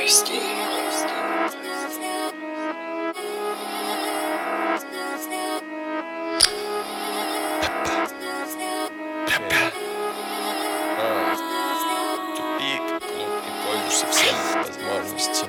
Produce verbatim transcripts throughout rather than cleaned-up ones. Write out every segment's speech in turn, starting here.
Прости. Тупик, клуб, не пользуешься всеми возможностями.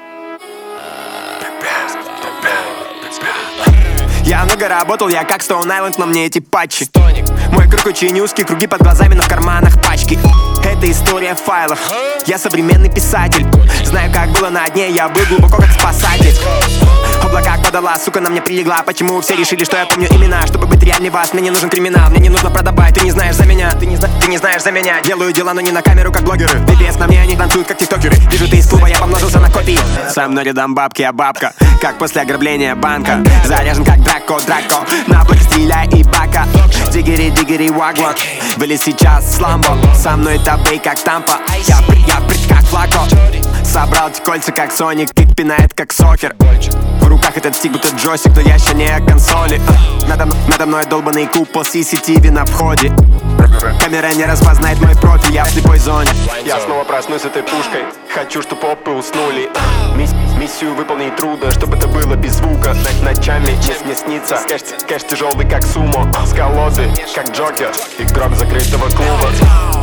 Я много работал, я как Stone Island, но мне эти патчи. Мой круг очень узкий, круги под глазами, но в карманах пачки. Это история файлов, я современный писатель. Знаю, как было на дне, я был глубоко как спасатель. Облака подала, сука, на мне прилегла. Почему все решили, что я помню имена? Чтобы быть реальней вас, мне не нужен криминал. Мне не нужно продавать, ты не знаешь за меня. Ты не, зна ты не знаешь за меня. Делаю дела, но не на камеру, как блогеры. би би эс на мне, они танцуют, как тиктокеры. Вижу, ты из клуба, я помножился на копии. Со мной рядом бабки, а бабка как после ограбления банка. Заряжен, как Драко, Драко. На блоке стиля и бака. Дигери, дигери, вагон. Вылез сейчас с ламбо. Со мной табей, как тампа. Я прыг, я прыг, как флако. Собрал эти кольца, как Соник. Кик пинает, как сокер. В руках этот стик, будто джойстик, но я еще не о консоли. Надо, надо мной долбанный купол си си ти ви на входе. Камера не распознает мой профиль, я в слепой зоне. Я снова проснусь этой пушкой. Хочу, чтоб опы уснули. Мисс, миссию выполнить трудно, чтобы это было без звука. Ночами не, не снится. Кэш, кэш тяжелый, как сумо. С колоды, как Джокер. Игрок закрытого клуба.